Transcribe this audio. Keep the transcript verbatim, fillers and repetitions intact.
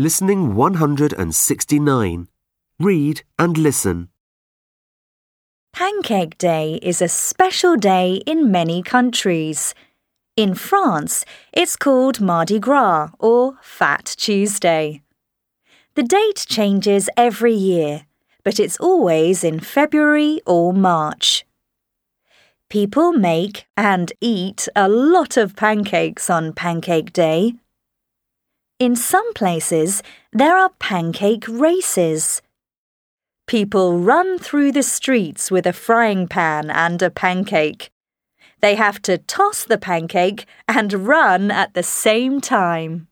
Listening one hundred sixty-nine. Read and listen. Pancake Day is a special day in many countries. In France, it's called Mardi Gras or Fat Tuesday. The date changes every year, but it's always in February or March. People make and eat a lot of pancakes on Pancake Day. In some places, there are pancake races. People run through the streets with a frying pan and a pancake. They have to toss the pancake and run at the same time.